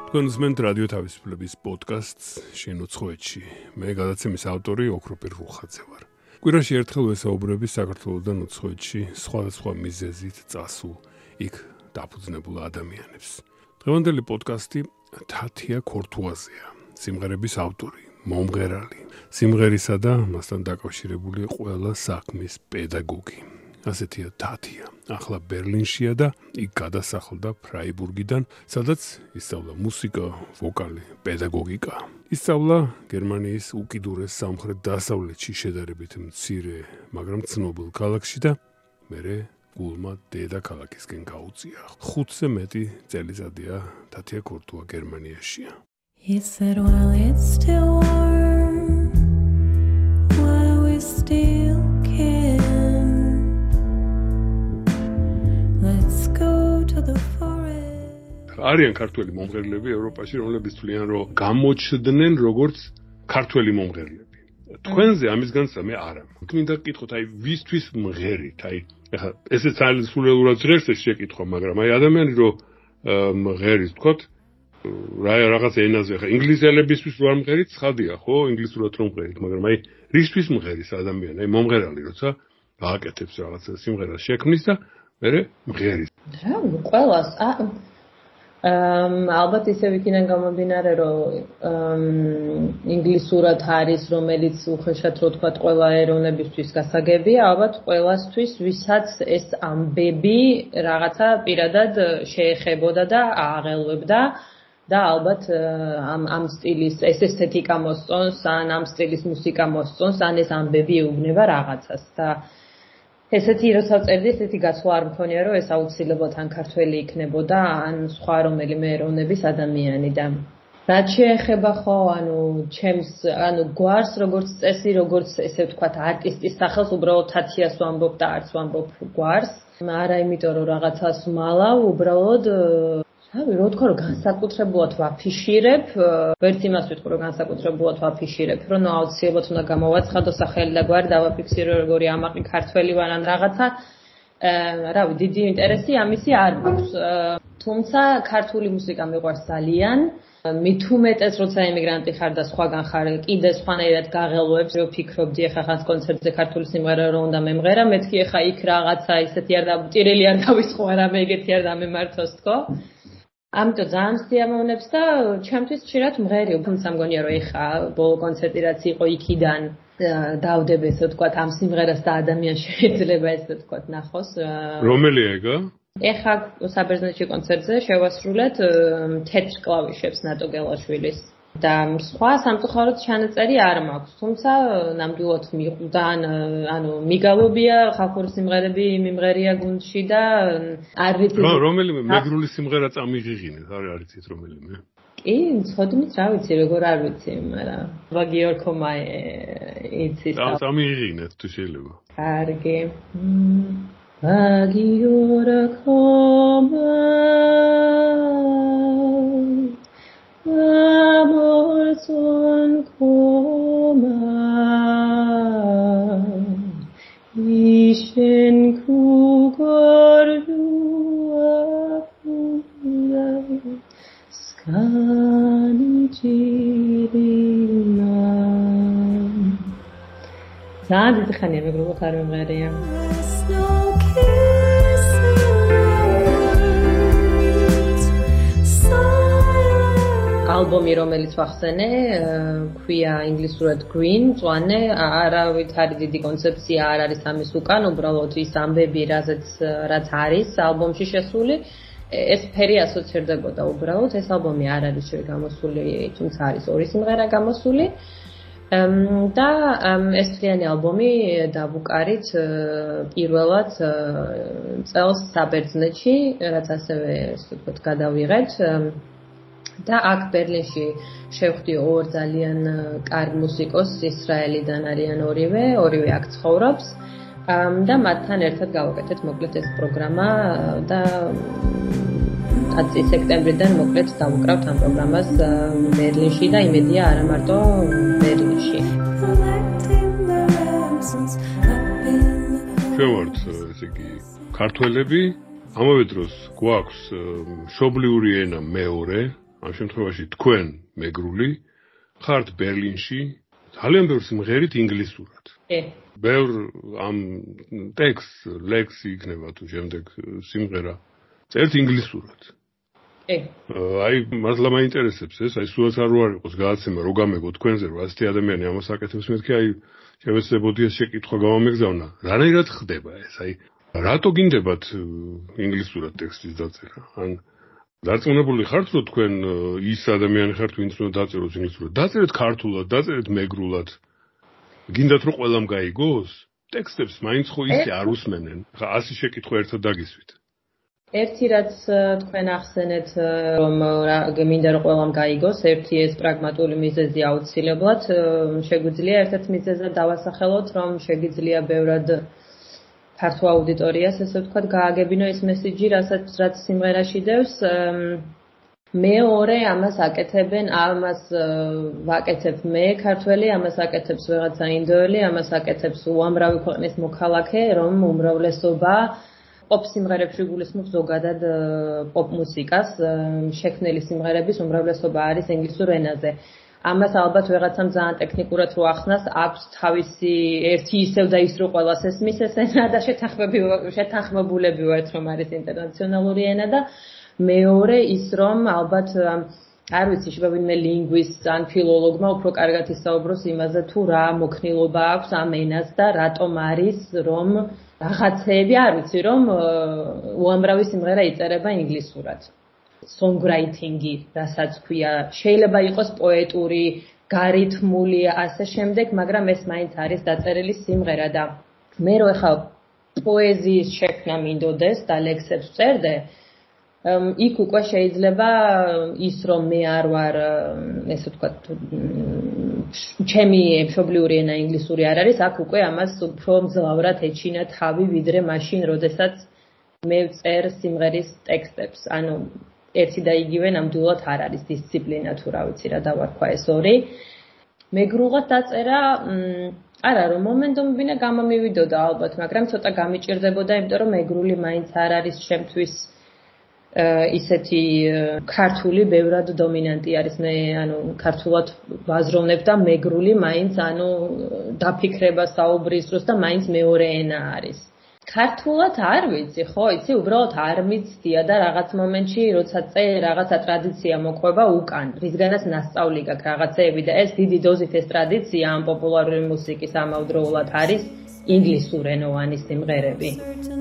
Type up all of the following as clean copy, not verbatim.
Თქვენსმენთ რადიო თავისუფლების პოდკასტს შენუცხოვეთში. მე გადაცემის ავტორი ოქროპირ რუხაძე ვარ. კვირაში ერთხელ ვესაუბრები საქართველოსთან უცხოეთში სხვადასხვა მიზეზით წასულ იქ დაფუძნებულ ადამიანებს. დღევანდელი პოდკასტი თათია ქორთუაზეა, სიმღერების ავტორი, მომღერალი, სიმღერისა და მასთან დაკავშირებული ყველა საქმის პედაგოგი. ასეთია თათია. ახლა ბერლინშია და იქ გადასახლდა ფრაიბურგიდან, სადაც ისწავლა მუსიკა, ვოკალი, პედაგოგიკა. ისწავლა გერმანიის უკიდურეს სამხრეთ-დასავლეთში შედარებით მცირე, მაგრამ ცნობილ ქალაქში და მერე გულმა დედაქალაქისკენ გაუწია. 5-ზე მეტი წელიწადია თათია ქორთუა გერმანიაშია. He said, well, it's still warm, while we still can. Let's go to the forest. არიან ქართველი მომღერლები ევროპაში, რომლებიც თვლიან, რომ გამოჩნდნენ როგორც ქართველი მომღერლები. თქვენზე ამის განსა მე არა. მინდა გკითხოთ, აი ვისთვის მღერით? აი ეხლა ესეც ძალიან სულელურად ჟღერს ეს შეკითხვა, მაგრამ აი ადამიანი რომ მღერის, თქოთ, რაღაც ენაზე ხა ინგლისელებისთვის რო არ მღერით, ცხადია, ხო, ინგლისურად რომ მღერით, მაგრამ აი რისთვის მღერის ადამიანი, აი მომღერალი როცა გააკეთებს რაღაც სიმღერას შექმნის და მერე მღერის. რა, ყველას ალბათ ისე ვიქიდან გამომდინარე, რომ ინგლისურად არის, რომელიც უხეშად რო თქვა ყველა ეროვნებისთვის გასაგებია, ალბათ ყველასთვის, ვისაც ეს ამბები რაღაცა პირადად შეეხებოდა და ააღელვებდა და ალბათ ამ სტილის ეს ესთეტიკა მოსწონს, ან ამ სტილის მუსიკა მოსწონს, ან ეს ამბები ეუბნება რაღაცას და ესეთი როცა წერდი, ესეთი გაცვლა არ მქონია, რომ ეს აუცილებლად ან ქართველი იქნებოდა, ან სხვა რომელიმე ეროვნების ადამიანი და რაც შეეხება ხო, გვარს როგორც წესი, როგორც ესე ვთქვათ, არტისტის სახელს უბრალოდ თათიას ვამბობ და არც ვამბობ გვარს. არა იმიტომ რომ რაღაცას ვმალავ, უბრალოდ რა თქვა, რომ განსაკუთრებულად ვაფიშირებ, ვერც იმას ვიტყვი, რომ განსაკუთრებულად ვაფიშირებ, რომ აუცილებლად უნდა გამოვაცხადო სახელი და გვარი დავაფიქსირო, როგორი ამაყი ქართველი ვარ ან რაღაცა. რავი, დიდი ინტერესი ამისი არ მაქვს. თუმცა ქართული მუსიკა მიყვარს ძალიან. მით უმეტეს, როცა ემიგრანტი ხარ და სხვაგან ხარ, კიდე სხვანაირად გაღელვებს, რომ ფიქრობდი, ახლა ხანს კონცერტზე ქართული სიმღერა რომ უნდა მემღერა, მეთქი ახლა იქ რაღაცა ისეთი არ ტირელი არ დავისხო, არამე ეგეთი არ დამემართოს თქო. ამიტომ ძალიან სიამოვნებს და ჩემთვის ხშირად მღერი, თუმცა მგონია რომ ეხა ბოლო კონცერტი რაც იყო იქიდან დავდებ ესე ვთქვათ ამ სიმღერას და ადამიანს შეიძლება ესე ვთქვათ ნახოს. რომელია ეგა? ეხა საბერძნეთში კონცერტზე შევასრულეთ თეთრ კლავიშებს ნატო გელაშვილის და სხვა სამწუხაროდ ჩანაწერი არ მაქვს, თუმცა ნამდვილად მიყვდა, მიგალობია ხალხური სიმღერები მიმღერია გუნდში და არ ვიცი რომელიმე მეგრული სიმღერა წამიღიღინეთ, არ იცით რომელიმე? კი, ცოდნით რა ვიცი, როგორ არ ვიცი, მაგრამ ვაგიორქომა იცის. წამიღიღინეთ თუ შეიძლება. კარგი. ვაგიორქომა amor son coma ischen kugorua pula skani jirina ზადი ხანია მეგრულად არ მომღერია ალბომი რომელიც ვახსენე, ქვია ინგლისურად Green, წვანე, არავით არის დიდი კონცეფცია არ არის ამის უკან, უბრალოდ ის ამბები, რაც არის ალბომში შესული, ეს ფერი ასოცირდებოდა უბრალოდ, ეს ალბომი არ არის გამოსული, თუმცა არის ორი სიმღერა გამოსული. და ეს მთლიანი ალბომი დავუკარით პირველად წელს საბერძნეთში, რაც ასევე ასე ვთქვათ გადავიღეთ. და აქ ბერლინში შევხვდი ორ ძალიან კარგ მუსიკოსს, ისრაელიდან არიან ორივე აქ ცხოვრობს და მათთან ერთად გავაკეთეთ მოკლედ ეს პროგრამა და 10 სექტემბრიდან მოკლედ დავუკრავთ ამ პროგრამას ბერლინში და იმედია არა მარტო ბერლინში. შევართ ესე იგი ქართველები, ამავე დროს გვაქვს მშობლიური ენა მეორე ამ შემთხვევაში თქვენ მეგრული ხართ ბერლინში ძალიან ბევრ სიმღერით ინგლისურად. ბევრ ამ ტექსტ ლექსი იქნება თუ შემდეგ სიმღერა წერთ ინგლისურად. აი მართლა მაინტერესებს ეს, აი სულაც არ იყოს გადაცემა რო გამეგო თქვენზე რომ ასეთი ადამიანი ამას აკეთებს, მეთქი აი შევეცდებოდი ეს შეკითხვა გამომეგზავნა. რანაირად ხდება ეს? აი რატო გინდებათ ინგლისურად ტექსტის დაწერა? ან დარწმუნებული ხართ რომ თქვენ ის ადამიანი ხართ ვინც უნდა დაწეროს ინგლისურად? დაწერეთ ქართულად, დაწერეთ მეგრულად. გინდათ რომ ყველამ გაიგოს? ტექსტებს მაინც ხო ისე არ უსმენენ. ხა ასი შეკითხვა ერთად დაგისვით. ერთი რაც თქვენ ახსენეთ რომ მინდა რომ ყველამ გაიგოს, ერთი ეს პრაგმატული მიზეზი აუცილებლად შეგვიძლია ერთ-ერთ მიზეზად დავასახელოთ, რომ შეგვიძლია ბევრად ფართო აუდიტორიას, ესე ვთქვათ, გააგებინო ეს მესიჯი, რაც სიმღერაში დევს. მეორე ამას აკეთებენ, ამას ვაკეთებ მე ქართველი, ამას აკეთებს ვიღაცა ინდოელი, ამას აკეთებს უამრავი ქვეყნის მოქალაქე, რომ უმრავლესობა პოპ სიმღერებში გულისხმობს ზოგადად პოპ მუსიკას, შექმნილი სიმღერების უმრავლესობა არის ინგლისურ ენაზე. ამას ალბათ ვიღაცამ ძალიან ტექნიკურად რო ახსნას, აქვს თავისი ერთი ისევ და ის რო ყველას ესმის ეს ენა და შეთანხმებულები ვართ რომ არის ინტერნაციონალური ენა და მეორე ის რომ ალბათ არ ვიცი შევავინმე ლინგვისტ ან ფილოლოგმა უფრო კარგად ისაუბროს იმაზე თუ რა მოქნილობა აქვს ამ ენას და რატომ არის რომ რაღაცეები არ ვიცი რომ უამრავი სიმღერა იწერება ინგლისურად. Songwriting-ი, რასაც ქვია, შეიძლება იყოს პოეტური, გარითმული, ასე შემდეგ, მაგრამ ეს მაინც არის დაწერილი სიმღერა და მე რო ეხლა პოეზიის შექმნა მინდოდეს და ლექსებს წერდე, იქ უკვე შეიძლება ის რომ მე არ ვარ, ესე ვთქვათ, ჩემი მშობლიური ენა ინგლისური არ არის, აქ უკვე ამას უფრო მძლავრად ეჩინა თავი, ვიდრე მაშინ, როდესაც მე ვწერ სიმღერის ტექსტებს. ანუ ერთი და იგივე ნამდვილად არ არის დისციპლინა თუ რა ვიცი რა დავარქვა ეს ორი. მეგრულად დაწერა, არა რომ მომენტომებინა გამომივიდოდა ალბათ, მაგრამ ცოტა გამიჭირდებოდა, იმიტომ რომ მეგრული მაინც არ არის ჩემთვის ისეთი ქართული ბევრად დომინანტი არის. მე ანუ ქართულად ვაზროვნებ და მეგრული მაინც ანუ დაფიქრება საუბრის დროს და მაინც მეორე ენა არის. ქართულად არ ვიცი, ხო, იცი, უბრალოდ არ მიცდია და რაღაც მომენტში, როცა რაღაცა ტრადიცია მოყვება უკან, რისგანაც ნასწავლი გაქვს რაღაცეები და ეს დიდი დოზით ეს ტრადიცია ამ პოპულარული მუსიკის ამავდროულად არის ინგლისურენოვანი სიმღერები.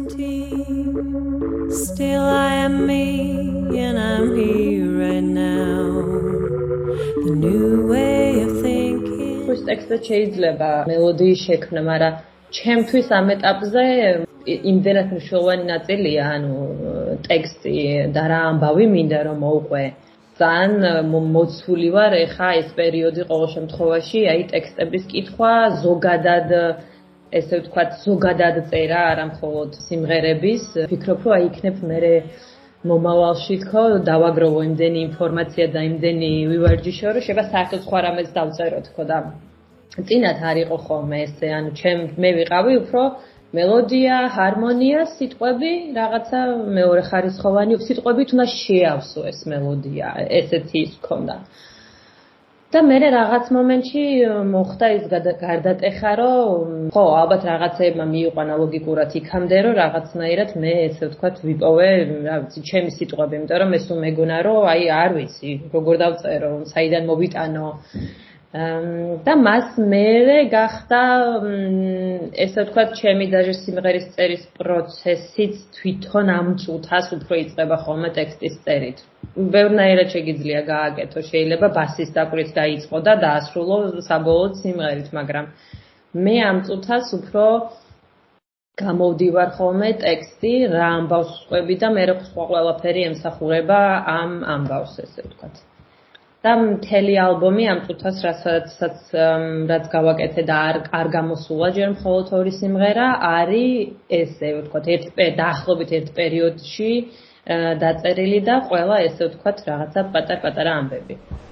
Still I am me and I'm here right now. The new way of thinking. ეს ტექსტი შეიძლება მელოდიის შექმნა, მაგრამ ჩემთვის ამ ეტაპზე იმდენად მნიშვნელოვანი ნაწილია, ანუ ტექსტი და რა ამბავი მინდა რომ მოვყვე. ძალიან მოცული ვარ ეხა ეს პერიოდი ყოველ შემთხვევაში, აი ტექსტების კითხვა, ზოგადად ესე ვთქვათ, ზოგადად წერა, არა მხოლოდ სიმღერების. ვფიქრობ, რომ აი იქნებ მე მომავალში თქო, დავაგროვო იმდენი ინფორმაცია და იმდენი ვივარჯიშო, რომ შეიძლება საერთოდ სხვა რამეს დავწერო თქო და წინათ არ იყო ხოლმე ესე, ანუ მე ვიყავი უფრო მელოდია, ჰარმონია, სიტყვები, რაღაცა მეორე ხარისხოვანი სიტყვებით უნდა შეავსო ეს მელოდია, ესეთი ის ქონდა. და მე რაღაც მომენტში მოხდა ის გარდატეხა, რომ ხო, ალბათ რაღაცეებმა მიიყვანა ლოგიკურად იქამდე, რომ რაღაცნაირად მე ესე ვთქვათ ვიპოვე, რა ვიცი, ჩემი სიტყვები, იმიტომ რომ ეს უმეგონა, რომ აი არ ვიცი, როგორ დავწერო, საიდან მოვიტანო. და მას მერე გახდა ესე ვთქვათ ჩემი დაჟე სიმღერის წერის პროცესიც თვითონ ამ წუთას უფრო იწყება ხოლმე ტექსტის წერით. ბევრნაირად შეგიძლია გააკეთო, შეიძლება ბასის დაკვირით დაიწყო და დაასრულო საბოლოოდ სიმღერით, მაგრამ მე ამ წუთას უფრო გამოვდივარ ხოლმე ტექსტი, რა ამბავს ვყვები და მე სხვა ყველაფერი ემსახურება ამ ამბავს, ესე ვთქვათ. და მთელი ალბომი ამ წუთას რაც გავაკეთე და არ გამოსულა ჯერ მხოლოდ ორი სიმღერა, არის ესე ვთქვათ, დაახლოებით ერთ პერიოდში დაწერილი და ყველა ესე ვთქვათ რაღაცა პატარ-პატარა ამბები.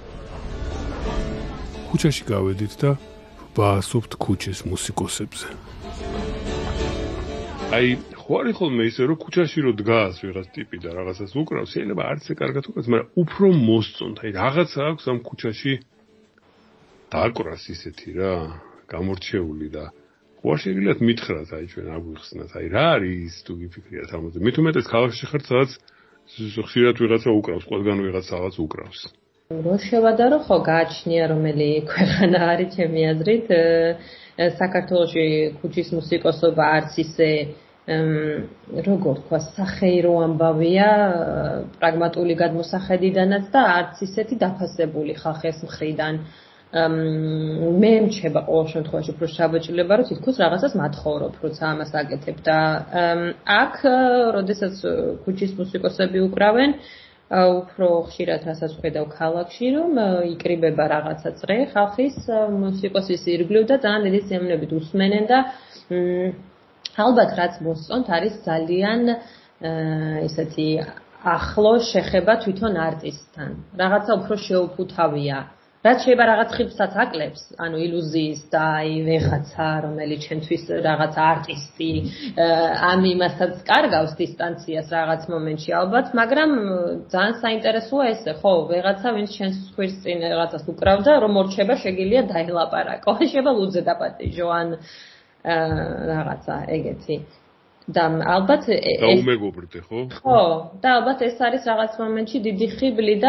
ქუჩაში გავედით და ვაასობთ ქუჩის მუსიკოსებზე. აი ხო არის ხოლმე ისე რომ ქუჩაში რო დგას ვიღაც ტიპი და რაღაცას უკრავს, შეიძლება არც ე კარგად უკრავს, მაგრამ უფრო მოსწონთ, აი რაღაცა აქვს ამ ქუჩაში დაკვრას ისეთი რა, გამორჩეული და ხო შეგიძლიათ მითხრათ აი ჩვენ აგვიხსნათ, აი რა არის თუ გიფიქრიათ ამაზე. მით უმეტეს ქალაქში ხართ სადაც ხშირად ვიღაცა უკრავს, ყველგან ვიღაც რაღაც უკრავს. რო შევადარო ხო გააჩნია რომელი ქვეყანა არის ჩემი აზრით საქართველოში ქუჩის მუსიკოსობა არც ისე როგორ თქვა სახეირო ამბავია პრაგმატული გადმოსახედიდანაც და არც ისეთი დაფასებული ხალხის მხრიდან მე მჩება ყოველ შემთხვევაში უფრო შაბეჭდილება რომ თითქოს რაღაცას მათხოვრობ როცა ამას აკეთებ და აქ როდესაც ქუჩის მუსიკოსები უკრავენ უფრო ხშირად რასაც ვხედავ ქალაქში რომ იკრიბება რაღაცა წრე ხალხის მუსიკოსის ირგვლივ და ძალიან დიდი სიამოვნებით უსმენენ და ალბათ რაც მოსწონთ არის ძალიან ესეთი ახლო შეხება თვითონ არტისტთან რაღაცა უფრო შეუფუთავია რაც შეიძლება რაღაც ხიბსაც აკლებს, ანუ ილუზიის და აი ვეხაცა, რომელიც ჩვენთვის რაღაც არტისტი ამ იმასაც კარგავს დისტანციას რაღაც მომენტში ალბათ, მაგრამ ძალიან საინტერესოა ესე, ხო, ვეღაცა ვინც ჩვენს ხვის წინ რაღაცას უკრავდა, რომ მორჩება შეგიძლია დაელაპარაკო, შეიძლება ლუძე დაპატიჟო ან რაღაცა ეგეთი. და ალბათ დაუმეგობრდე, ხო? ხო, და ალბათ ეს არის რაღაც მომენტში დიდი ხიბლი და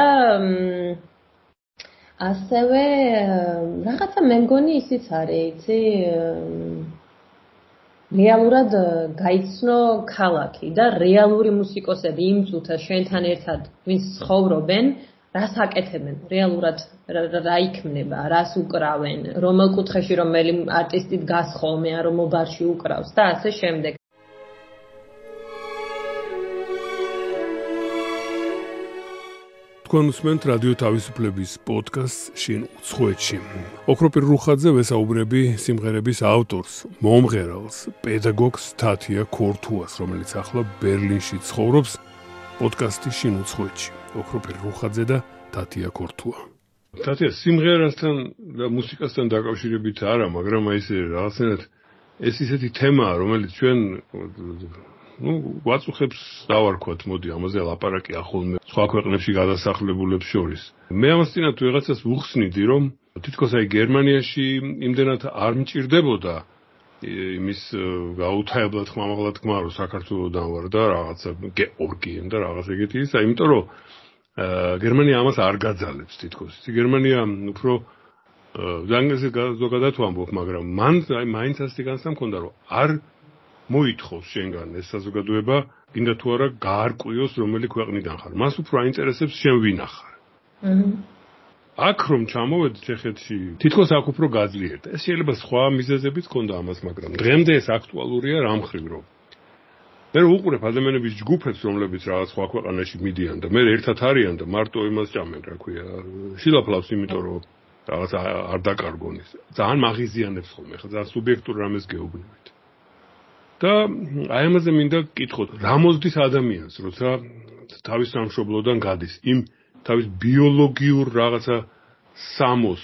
ასევე რაღაცა მე მგონი ისიც არის, იცი, რეალურად გაიცნო ქალაქი და რეალური მუსიკოსები იმ წუთას შენთან ერთად ვინც ცხოვრობენ, რას აკეთებენ, რეალურად რა იქმნება, რას უკრავენ, რომელ კუთხეში რომელი არტისტი დგას ხოლმე, ან რომელ ბარში უკრავს და ასე შემდეგ. თქვენ უსმენთ რადიო თავისუფლების პოდკასტს შინ უცხოეთში. ოქროპირ რუხაძე ვესაუბრები სიმღერების ავტორს, მომღერალს, პედაგოგს თათია ქორთუას, რომელიც ახლა ბერლინში ცხოვრობს. პოდკასტი შინ უცხოეთში. ოქროპირ რუხაძე და თათია ქორთუა. თათია სიმღერასთან და მუსიკასთან დაკავშირებით არა, მაგრამ აი ესე რაღაცნაირად ეს ისეთი თემაა, რომელიც ჩვენ ვაწუხებს დავარქვათ, მოდი ამაზე ლაპარაკი ახოლმე სხვა ქვეყნებში გადასახლებულებს შორის. მე ამას წინათ ვიღაცას ვუხსნიდი, რომ თითქოს აი გერმანიაში იმდენად არ მჭირდებოდა იმის გაუთაებლად ხმამაღლა თქმა, რომ საქართველოსდან ვარ და რაღაცა გეორგიენ და რაღაც ეგეთი ისა, იმიტომ რომ გერმანია ამას არ გაძალებს თითქოს. გერმანია უფრო ზანგზე ზოგადად ვამბობ, მაგრამ მან აი მაინც ასეთი განცდა მქონდა, რომ არ მოითხოვს შენგან ეს საზოგადოება, კიდე თუ არა გაარკვიოს რომელი ქვეყნიდან ხარ. მას უფრო აინტერესებს შენ ვინ ახარ. აქ რომ ჩამოვედი ჩეხეთში, თითქოს აქ უფრო გაძლიერდა. ეს შეიძლება სხვა მიზეზებიც ჰქონდა ამას, მაგრამ დღემდე ეს აქტუალურია რამ ხრივ რომ. მე უყურებ ადამიანების ჯგუფებს, რომლებიც რაღაც სხვა ქვეყანაში მიდიან და მე ერთად არიან და მარტო იმას ჭამენ, რა ქვია, შილაფლავს, იმიტომ რომ რაღაც არ დაკარგონ ის. ძალიან მაღიზიანებს ხოლმე, ხა ძალიან სუბიექტურ რამეს გეუბნებით. და აი ამაზე მინდა გკითხოთ, რა მოსდის ადამიანს, როცა თავის სამშობლოდან გადის, იმ თავის ბიოლოგიურ რაღაცა სამოს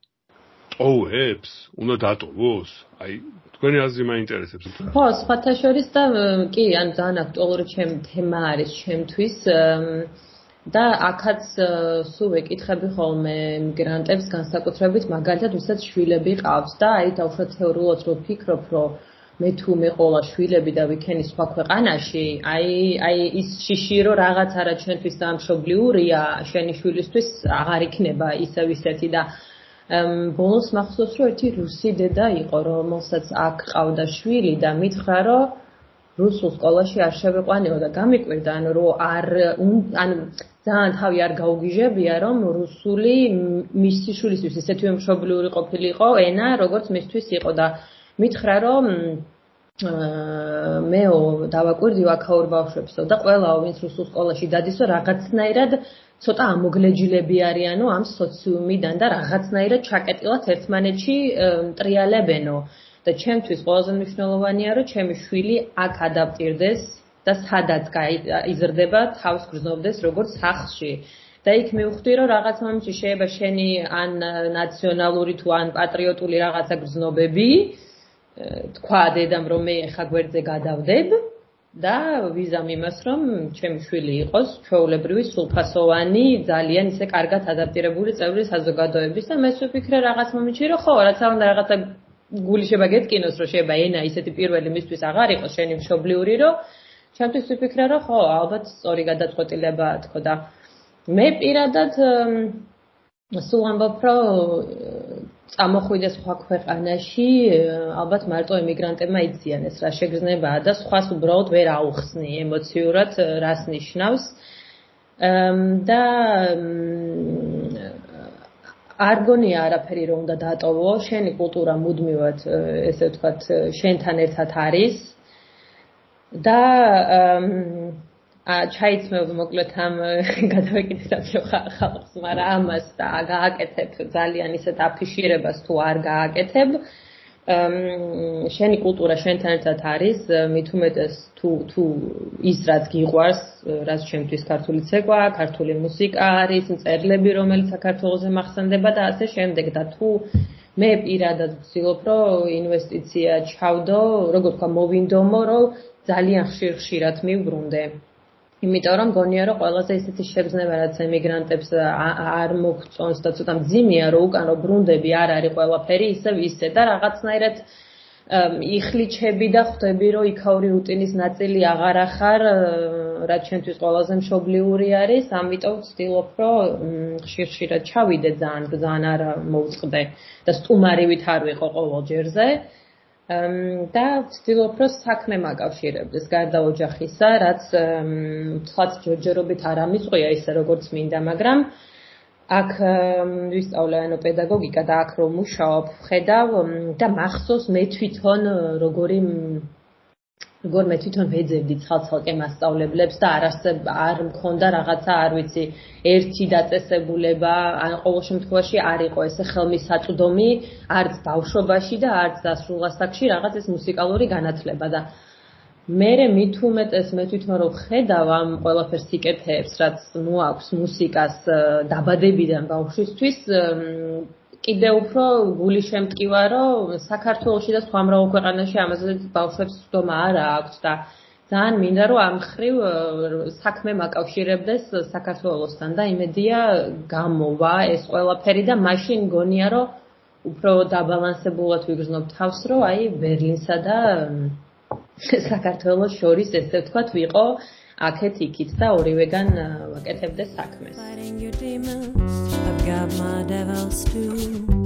ტოვებს, უნდა დატოვოს? აი, თქვენი აზრი მაინტერესებს. ხო, სხვათა შორის და კი, ან ძალიან აქტუალური თემა არის ჩემთვის და აქაც სულ ვეკითხები ხოლმე მიგრანტებს განსაკუთრებით, მაგალითად, ვისაც შვილები ყავს და აი დაუშვათ თეორიულად რო ვფიქრობ, რომ მე თუ მე ყოლა შვილები და ვიქენი სხვა ქვეყანაში, აი ის შიში რომ რაღაც არა ჩვენთვის დამშობლიურია, შენი შვილისთვის აღარ იქნება ისევ ისეთი და ბოლოს მახსოვს რომ ერთი რუსი დედა იყო, რომელსაც აქ ყავდა შვილი და მითხრა რომ რუსულ სკოლაში არ შევეყვანეო და გამიკვირდა, ანუ რომ ან ძალიან თავი არ გაუგიჟებია, რომ რუსული მისი შვილისთვის ისეთივე მშობლიური ყოფილიყო ენა, როგორც მისთვის იყო და მითხრა რომ მეო დავაკვირდი აქაურ ბავშვებსო და ყველაო ვინც რუსულ სკოლაში დადისო რაღაცნაირად ცოტა ამოგლეჯილები არიანო ამ სოციუმიდან და რაღაცნაირად ჩაკეტილად ერთმანეთში ტრიალებენო და ჩემთვის ყველაზე მნიშვნელოვანია რომ ჩემი შვილი აქ ადაპტირდეს და სადაც იზრდება თავს გრძნობდეს როგორც სახლში და იქ მივხვდი რომ რაღაც მომენტში შეიძლება შენი ან ნაციონალური თუ ან პატრიოტული რაღაცა გრძნობები თქვა დედამ რომ მე ხა გვერდზე გადავდებ და ვიზამ იმას, რომ ჩემი შვილი იყოს ჩვეულებრივი სრულფასოვანი, ძალიან ისე კარგად ადაპტირებული წევრი საზოგადოების და მე ვფიქრე რაღაც მომენტში, რომ ხო, რაც არ უნდა რაღაცა გული შეიძლება გეტკინოს, რომ შეიძლება ენა ისეთი პირველი მისთვის აღარ იყოს შენი მშობლიური, რომ ჩემთვის ვფიქრე, რომ ხო, ალბათ სწორი გადაწყვეტილებაა თქო და მე პირადად სულ ამბობ, რომ წამოხვიდე სხვა ქვეყანაში, ალბათ მარტო ემიგრანტებმა იციან ეს რა შეგრძნებაა და სხვას უბრალოდ ვერ აუხსნი ემოციურად, რას ნიშნავს. და არ გონია არაფერი რომ უნდა დატოვო, შენი კულტურა მუდმივად, ესე ვთქვათ, შენთან ერთად არის. და ჩაიცმევ მოკლედ ამ გადავეკითხავ ხალხს, მაგრამ ამას და გააკეთებ ძალიან ისეთ აფიშირებას თუ არ გააკეთებ, შენი კულტურა შენთან ერთად არის, მით უმეტეს თუ ის რაც გიყვარს, რაც ჩემთვის ქართული ცეკვა, ქართული მუსიკა არის, მწერლები, რომელიც საქართველოზე მახსენდება და ასე შემდეგ და თუ მე პირადად ვცდილობ, რომ ინვესტიცია ჩავდო, როგორ თქვა, მოვინდომო, რომ ძალიან ხშირად მივბრუნდე. იმიტომ რომ გონია რომ ყველაზე ისეთი შეგრძნება რაც ემიგრანტებს არ მოგწონს და ცოტა მძიმეა რომ უკან რომ ბრუნდები არ არის ყველაფერი ისე და რაღაცნაირად იხლიჩები და ხვდები რომ იქაური რუტინის ნაწილი აღარ ახარ რაც ჩემთვის ყველაზე მშობლიური არის ამიტომ ვცდილობ რომ ხშირად ჩავიდე ძალიან არ მოვწყდე და სტუმარივით არ ვიყო ყოველ ჯერზე და ვცდილობ რომ საქმე მაკავშირებდეს გარდა ოჯახისა, რაც თქვათ ჯერჯერობით არ ამიწყია ისე როგორც მინდა, მაგრამ აქ ვისწავლე პედაგოგიკა და აქ რომ მუშაობ, ხედავ და მახსოვს მე თვითონ როგორ მე თვითონ ვეძებდი ცალ-ცალკე მასწავლებლებს და არ მქონდა რაღაცა, არ ვიცი, ერთი დაწესებულება, ან ყოველ შემთხვევაში არ იყო ესე ხელმისაწვდომი, არც ბავშვობაში და არც დასრულ ასაკში რაღაც ეს მუსიკალური განათლება და მე მით უმეტეს მე თვითონ რომ ხედავ ამ ყველაფერს იკეთებს, რაც მოაქვს მუსიკას დაბადებიდან ბავშვისთვის კიდე უფრო გული შემტკივა, რომ საქართველოში და სხვა მრავალ ქვეყანაში ამაზე ბავშვებს სვდომა არ აქვს და ძალიან მინდა რომ ამ ხრივ საქმე მაკავშირებდეს საქართველოსთან და იმედია გამოვა ეს ყველაფერი და მაშინ გონია რომ უფრო დაბალანსებულად ვიგრძნობ თავს, რომ აი ბერლინსა და საქართველოს შორის ესე ვთქვათ ვიყო აქეთ იქით და ორივეგან ვაკეთებდე საქმეს. I've got my devils too.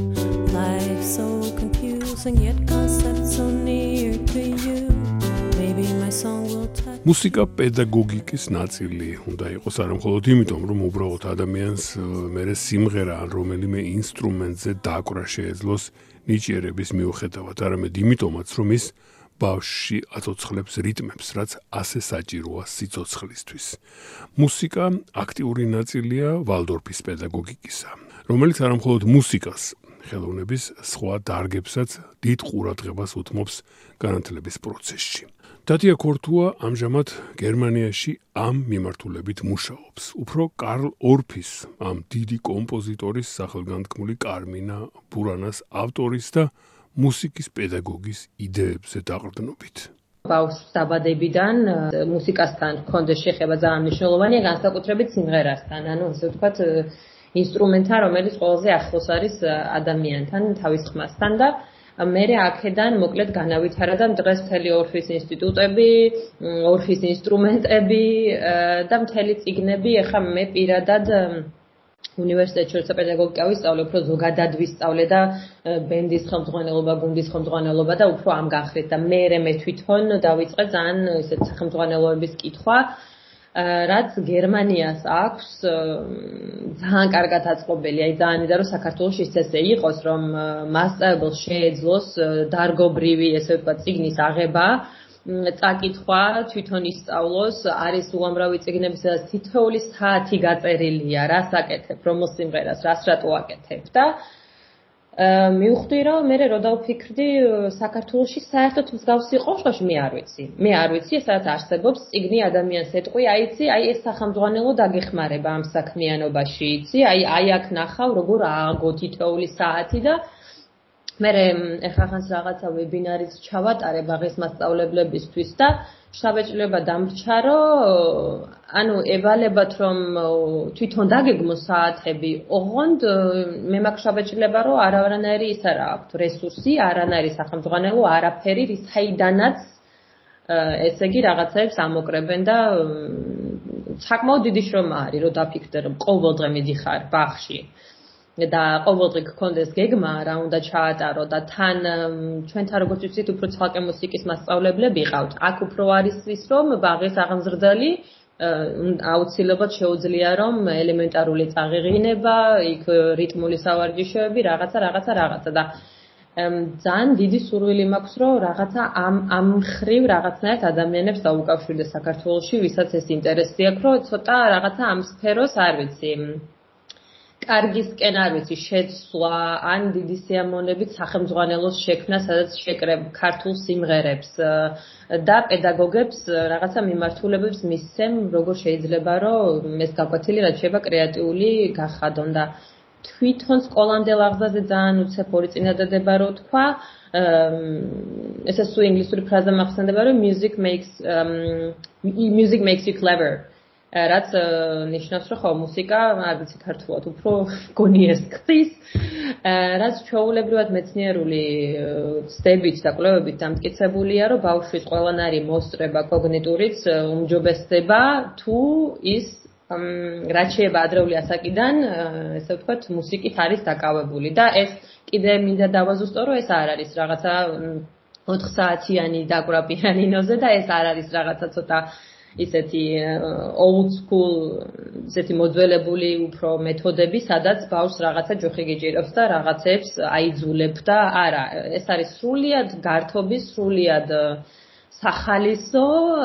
Life's so confusing yet concept so near to you. Maybe my song will touch. მუსიკა პედაგოგიკის ნაწილი უნდა იყოს არა მხოლოდ იმიტომ, რომ უბრალოდ ადამიანს მერე სიმღერა ან რომელიმე ინსტრუმენტზე დაკვრა შეეძლოს ნიჭიერების მიუხედავად, არამედ იმიტომაც, რომ ის ბავშვში აცოცხლებს რიტმებს, რაც ასე საჭიროა სიცოცხლისთვის. მუსიკა აქტიური ნაწილია ვალდორფის პედაგოგიკისა, რომელიც არა მხოლოდ მუსიკას, ხელოვნების სხვა დარგებსაც დიდ ყურადღებას უთმობს განათლების პროცესში. დადია ქორთუა ამჟამად გერმანიაში ამ მიმართულებით მუშაობს. უფრო კარლ ორფის, ამ დიდი კომპოზიტორის სახელგანთქმული კარმინა ბურანას ავტორის და მუსიკის პედაგოგის იდეებზე დაყრდნობით. ბავშვს დაბადებიდან მუსიკასთან ჰქონდეს შეხება ძალიან მნიშვნელოვანია, განსაკუთრებით სიმღერასთან, ანუ ასე ვთქვათ, ინსტრუმენტთან, რომელიც ყველაზე ახლოს არის ადამიანთან, თავის ხმასთან და მე აქედან მოკლედ განავითარა და დღეს მთელი ორფის ინსტიტუტები, ორფის ინსტრუმენტები და მთელი წიგნები, ეხლა მე პირადად უნივერსიტეტში როცა პედაგოგიკა ვისწავლე, უფრო ზოგადად ვისწავლე და ბენდის ხელმძღვანელობა, გუნდის ხელმძღვანელობა და უფრო ამ განხრით და მე თვითონ დავიწყე ძალიან ისეთ სახელმძღვანელოების კითხვა, რაც გერმანიას აქვს ძალიან კარგად აწყობილი, აი ძალიან მინდა რომ საქართველოში ესე იყოს, რომ მასწავლებელს შეეძლოს დარგობრივი, ესე ვთქვათ, წიგნის აღება, წაკითხვა, თვითონ ისწავლოს, არის უამრავი წიგნები, სადაც თითოეული საათი გაწერილია, რას აკეთებ, რომელ სიმღერას, რას რატო აკეთებ და მივხვდი, რომ მე რო დავფიქრდი, საქართველოში საერთოდ მსგავსი ყოშყოში მე არ ვიცი, სადაც არსებობს წიგნი ადამიანს ეტყვი, აიცი, აი ეს სახელმძღვანელო დაგეხმარება ამ საქმიანობაში, იცი, აი აქ ნახავ, როგორ ააგო თითოეული საათი და მე ეხლა ხანს რაღაცა ვებინარიც ჩავატარე ბაღის მასწავლებლებისთვის და შთაბეჭდილება დამრჩა, რომ ანუ ევალებათ რომ თვითონ დაგეგმო საათები, ოღონდ მე მაქვს შთაბეჭდილება, რომ არანაირი ის არა აქვთ რესურსი, არანაირი სახელმძღვანელო, არაფერი, საიდანაც ესე იგი რაღაცებს ამოკრებენ და საკმაოდ დიდი შრომა არის, რომ დაფიქრდე, რომ ყოველდღე მიდიხარ ბაღში. და ყოველდღე გქონდეს გეგმა, რა უნდა ჩაატარო და თან ჩვენთან როგორც ვიცით, უფრო ცალკე მუსიკის მასწავლებლები ყავთ. აქ უფრო არის ის, რომ ბაღის აღზრდელი აუცილებლად შეუძლია, რომ ელემენტარული წაღიღინება, იქ რიტმული სავარჯიშოები, რაღაცა და ძალიან დიდი სურვილი მაქვს, რომ რაღაცა ამ ხრივ რაღაცნაირად ადამიანებს დაუკავშირდეს საქართველოში, ვისაც ეს ინტერესი აქვს, რომ ცოტა რაღაცა ამ სფეროს არ ვიცი. კარგისკენ არ ვიცი შეცვლა ან დიდი სიამოვნებით სახელმძღვანელოს შექმნა, სადაც შეკრებ ქართულ სიმღერებს და პედაგოგებს რაღაცა მიმართულებებს მისცემ, როგორ შეიძლება რომ ეს გაკვეთილი რაც შეიძლება კრეატიული გახადონ და თვითონ სკოლამდელ აღზრდაზე ძალიან უცებ ორი წინადადება რო თქვა, ესე სულ ინგლისური ფრაზა მახსენდება, რომ music makes you clever. რაც ნიშნავს, რომ ხო მუსიკა, არ ვიცი ქართულად, უფრო გონიეს ხდის, რაც ჩვეულებრივად მეცნიერული ცდებით და კვლევებით დამტკიცებულია, რომ ბავშვის ყველანაირი მოსწრება კოგნიტურიც უმჯობესდება, თუ ის რაც შეიძლება ადრეული ასაკიდან, ესე ვთქვათ, მუსიკით არის დაკავებული და ეს კიდე მინდა დავაზუსტო, რომ ეს არ არის რაღაცა 4 საათიანი დაკვრაპიანი ნოზე და ეს არ არის რაღაცა ცოტა ისეთი old school ისეთი მოძველებული უფრო მეთოდები, სადაც ბავშვს რაღაცა ჯოხი გიჭირებს და რაღაცებს აიძულებ და არა, ეს არის სრულიად გართობის, სრულიად სახალისო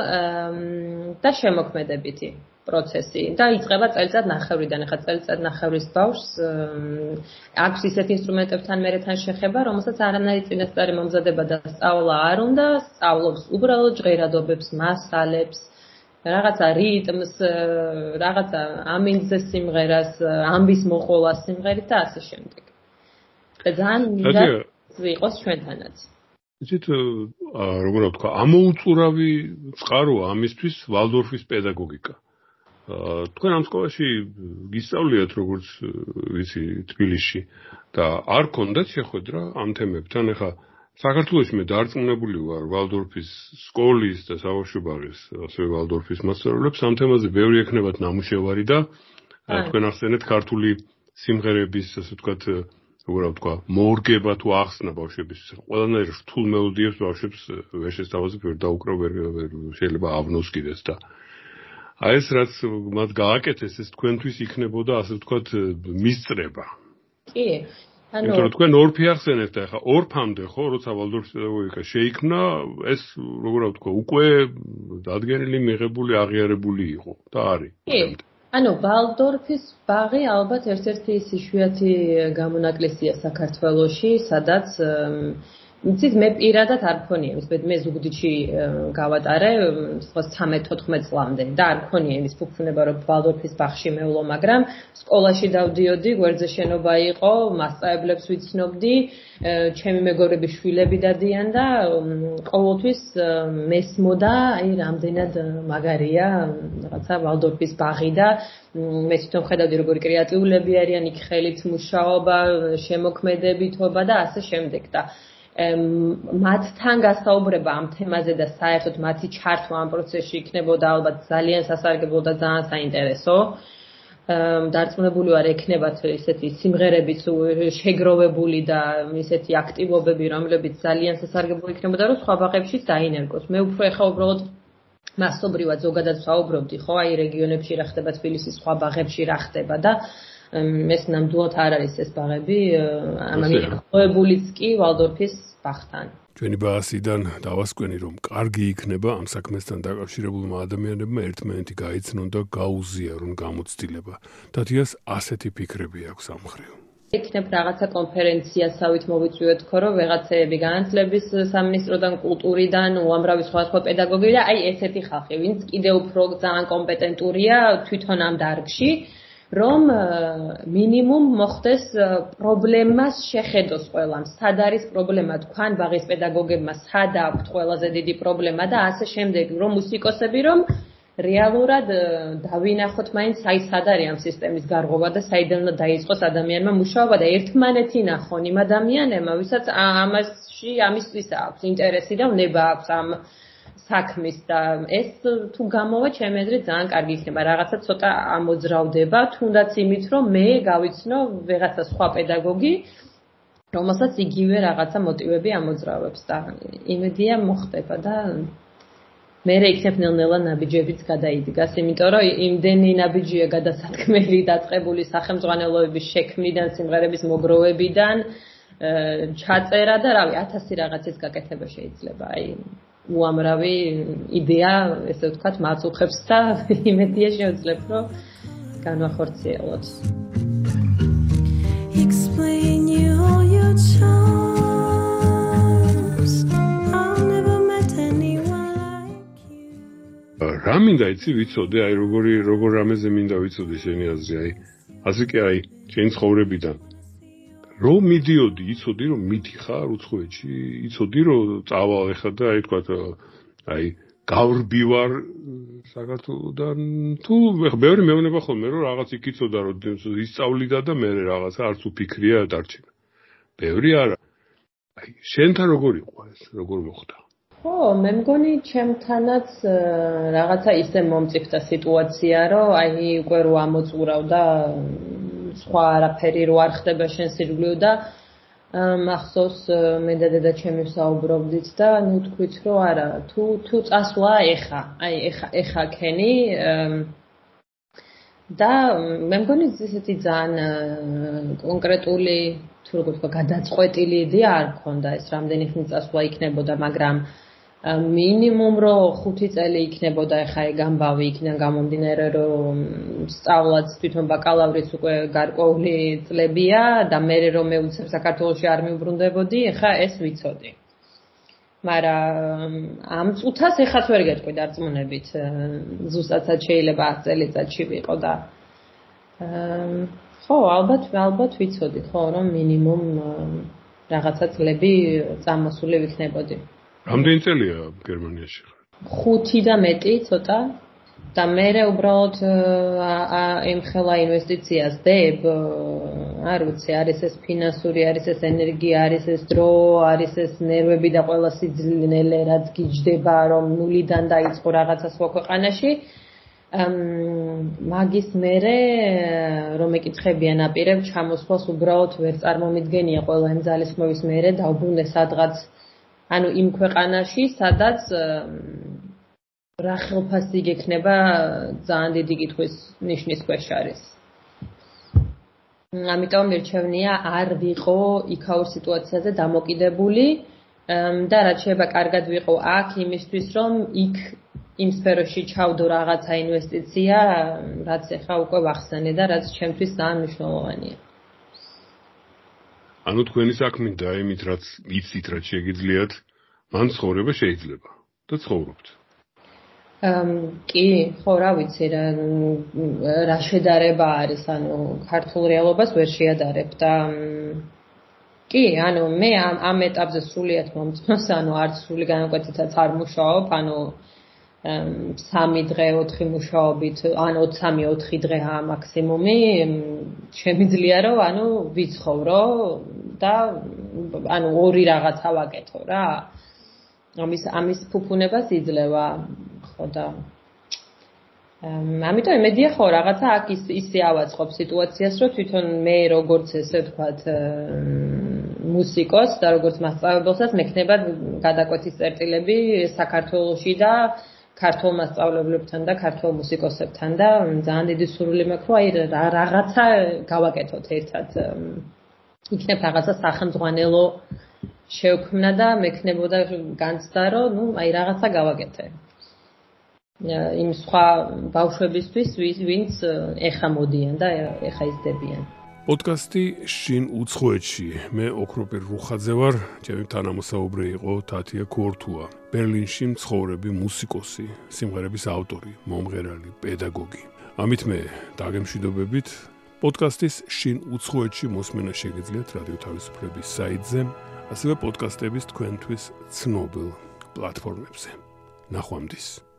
და შემოქმედებითი პროცესი და იწყება წელიწად ნახევრიდან. ახლა წელიწად ნახევრის ბავშვს აქვს ისეთ ინსტრუმენტებთან მერეთან შეხება, რომელსაც არანაირი წინასწარი მომზადება და სწავლა არ უნდა, სწავლობს უბრალოდ ჟღერადობებს, მასალებს, რაღაცა რიტმს, რაღაცა ამინძე სიმღერას, ამბის მოყოლას სიმღერით და ასე შემდეგ. და ძალიან მინდა იყოს ჩვენთანაც. იცით, როგორ ვთქვა, ამოუწურავი წყაროა ამისთვის ვალდორფის პედაგოგიკა. თქვენ ამ სკოლაში გისწავლიათ როგორც ვიცი თბილისში და არ გქონდათ შეხვედრა ამ თემებთან. ეხლა საქართველოში მე დარწმუნებული ვარ ვალდორფის სკოლის და საბავშვო ბაღის, ასევე ვალდორფის მასწავლებლებს ამ თემაზე ბევრი ექნებათ ნამუშევარი და თქვენ ახსენეთ ქართული სიმღერების, ასე ვთქვათ, როგორ ვთქვა, მორგება თუ ახსნა ბავშვების. ყველანაირ რთულ მელოდიებს ბავშვებს ვერ შესთავაზებ, ვერ დაუკრავ, ვერ შეიძლება ავნოს კიდეს და აი ეს რაც მათ გააკეთეს, ეს თქვენთვის იქნებოდა, ასე ვთქვათ, მისწრება. კი. იმიტომ რომ თქვენ ორფი ახსენეთ და ახლა ორფამდე ხო, როცა ვალდორფის პედაგოგიკა შეიქმნა, ეს როგორ ვთქვა, უკვე დადგენილი, მიღებული, აღიარებული იყო და არის. კი. ანუ ვალდორფის ბაღი ალბათ ერთ-ერთი იშვიათი გამონაკლისია საქართველოში, სადაც იცით, მე პირადად არ მქონია ის, მე ზუგდიდში გავატარე 13-14 წლამდე და არ მქონია ის ფუფუნება, რომ ვალდორფის ბაღში მევლო, მაგრამ სკოლაში დავდიოდი, გვერდზე შენობა იყო, მასწავლებლებს ვიცნობდი, ჩემი მეგობრების შვილები დადიან და ყოველთვის მესმოდა, აი რამდენად მაგარია რაღაცა ვალდორფის ბაღი და მე თვითონ ხედავდი, როგორი კრეატიულები არიან, იქ ხელით მუშაობა, შემოქმედებითობა და ასე შემდეგ და მათთან გასაუბრება ამ თემაზე და საერთოდ მათი ჩართვა ამ პროცესში იქნებოდა ალბათ ძალიან სასარგებლო და ძალიან საინტერესო. დარწმუნებული ვარ, ექნებათ ისეთი სიმღერების შეგროვებული და ისეთი აქტივობები, რომლებიც ძალიან სასარგებლო იქნებოდა, რომ სხვა ბაღებშიც დაინერგოს. მე უფრო ეხა უბრალოდ მასობრივად ზოგადად ვსაუბრობდი, ხო, აი რეგიონებში რა ხდება, თბილისის სხვა ბაღებში რა ხდება და ეს ნამდვილად არ არის ეს ბაღები, ამამიხოვებულიც კი ვალდორფის ბაღთან. ჩვენი ბაღასიდან დავასკვენი, რომ კარგი იქნება ამ საქმესთან დაკავშირებულმა ადამიანებმა ერთმანეთი გაიცნონ და გაუზიარონ გამოცდილება. დათიას ასეთი ფიქრები აქვს ამ მხრივ. იქნებ რაღაცა კონფერენციასავით მოვიწვიოთ ხო, რომ ვეღაცეები განათლების სამინისტროდან, კულტურიდან, უამრავი სხვა პედაგოგი და აი ესეთი ხალხი, ვინც კიდევ უფრო ძალიან კომპეტენტურია თვითონ ამ დარგში. რომ მინიმუმ მოხდეს პრობლემას შეხედოს ყველამ. სად არის პრობლემა თქვენ ბაღის პედაგოგებმა, სად აქვთ ყველაზე დიდი პრობლემა და ასე შემდეგ, რომ მუსიკოსები რომ რეალურად დავინახოთ მაინც სად არის ამ სისტემის გარღვევა და საიდან უნდა დაიწყოს ადამიანმა მუშაობა და ერთმანეთი ნახონ იმ ადამიანებმა, ვისაც ამისთვის აქვს ინტერესი და უნება აქვს ამ საქმის და ეს თუ გამოვა ჩემი აზრით ძალიან კარგი იქნება. რაღაცა ცოტა ამოძრავდება, თუნდაც იმით, რომ მე გავიცნო ვიღაცა სხვა პედაგოგი, რომელსაც იგივე რაღაცა მოტივები ამოძრავებს და იმედია მოხდება და მე იქნებ ნელ-ნელა ნაბიჯებიც გადაიდგას, იმიტომ რომ იმდენი ნაბიჯია გადასათქმელი დაწყებული სახელმძღვანელოების შექმნიდან, სიმღერების მოგროვებიდან, ჩაწერა და რავი 1000 რაღაცის გაკეთება შეიძლება. აი უამრავი იდეა, ესე ვთქვათ, მაწუხებს და იმედია შეძლებს, რომ განვახორციელოთ. Explain you all your charms. I've never met anyone like you. რა მინდა იცი ვიცოდე, აი როგორ რამეზე მინდა ვიცოდე შენი აზრი, აი ასე კი აი შენ ცხოვრებიდან რომ მიდიოდი, იცოდი რომ მიდიხარ უცხოეთში, იცოდი რომ წავალ ეხლა და აი თქვა აი გავრბივარ საქართველოდან თუ ბევრი მეუბნება ხოლმე რომ რაღაც იქ იცოდა რომ ისწავლიდა და მე რაღაცა არც უფიქრია დარჩენა. ბევრი არა. აი შენთან როგორ იყო ეს, როგორ მოხდა? ხო, მე მგონი ჩემთანაც რაღაცა ისე მომწიფდა სიტუაცია, რომ აი უკვე რო ამოწურავდა სხვა არაფერი რო არ ხდება შენ სირგვლივ და მახსოვს მე და დედაჩემი ვსაუბრობდით და ნუ თქვით რომ არა თუ წასვლა ეხა აი ეხა ქენი და მე მგონი ესეთი ძალიან კონკრეტული თუ როგორ ვთქვა გადაწყვეტილი იდეა არ მქონდა ეს რამდენი ხნის წასვლა იქნებოდა მაგრამ მინიმუმ რო 5 წელი იქნებოდა ეხა ეგ ამბავი იქიდან გამომდინარე რომ სწავლაც თვითონ ბაკალავრიც უკვე გარკვეული წლებია და მე რომ მე უცებ საქართველოში არ მიუბრუნდებოდი ეხა ეს ვიცოდი. მაგრამ ამ წუთას ეხაც ვერ გეტყვი დარწმუნებით ზუსტადაც შეიძლება 10 წელიწადში ვიყო და ხო ალბათ ვიცოდი ხო რომ მინიმუმ რაღაცა წლები წამოსული ვიქნებოდი. რამდენი წელია გერმანიაში ხარ? 5 და მეტი ცოტა და მე უბრალოდ ემხელა ინვესტიციას დებ არ ვიცი არის ეს ფინანსური არის ეს ენერგია არის ეს დრო არის ეს ნერვები და ყველა სიძნელე რაც გიჯდება რომ ნულიდან დაიწყო რაღაცა სხვა ქვეყანაში მაგის მერე რომ ეკითხებიან აპირებ ჩამოსვლას უბრალოდ ვერ წარმომიდგენია ყველა იმ ძალისხმევის მერე დავბრუნე სადღაც ანუ იმ ქვეყანაში, სადაც რა ხელფასი გექნება ძალიან დიდი კითხვის ნიშნის ქვეშ არის. ამიტომ მირჩევნია არ ვიყო იქაურ სიტუაციაზე დამოკიდებული და რაც შეიძლება კარგად ვიყო აქ იმისთვის, რომ იქ იმ სფეროში ჩავდო რაღაცა ინვესტიცია, რაც ახლა უკვე ვახსენე და რაც ჩემთვის ძალიან მნიშვნელოვანია. ანუ თქვენი საქმე დაემით რაც იცით რაც შეგიძლიათ მან ცხოვრება შეიძლება და ცხოვრობთ. კი, ხო რა ვიცი რა შედარება არის ანუ ქართულ რეალობას ვერ შეადარებ და კი ანუ მე ამ ეტაპზე სრულიად მომწონს ანუ არც სრული განაკვეთითაც არ მუშაობ ანუ 3 დღე 4 მუშაობით ან 23-4 დღე მაქსიმუმი შემიძლია რომ ანუ ვიცხოვრო და ანუ ორი რაღაცა ვაკეთო რა ამის ფუფუნებას იძლევა ხო და ამიტომ იმედია ხო რაღაცა აქ ისე ავაწყობ სიტუაციას რომ თვითონ მე როგორც ესე ვთქვათ მუსიკოს და როგორც მასწავლებელსაც მექნება გადაკვეთის წერტილები საქართველოში და ქართულ მასწავლებლებთან და ქართულ მუსიკოსებთან და ძალიან დიდი სურვილი მაქვს რომ აი რაღაცა გავაკეთოთ ერთად იქნებ რაღაცა სახელმძღვანელო შევქმნა და მექნებოდა განცდა რომ ნუ აი რაღაცა გავაკეთე იმ სხვა ბავშვებისთვის ვინც ეხა მოდიან და ეხა იზრდებიან პოდკასტი შინ უცხოეთში მე ოქროპირ რუხაძე ვარ ჩემი თანამოსაუბრე იყო თათია ქორთუა ბერლინში მცხოვრები მუსიკოსი სიმღერების ავტორი მომღერალი პედაგოგი ამით მე დაგემშვიდობებით. პოდკასტის შინ უცხოეთში მოსმენა შეგიძლიათ რადიო თავისუფლების საიტზე, ასევე პოდკასტების თქვენთვის ცნობილ პლატფორმებზე. ნახვამდის.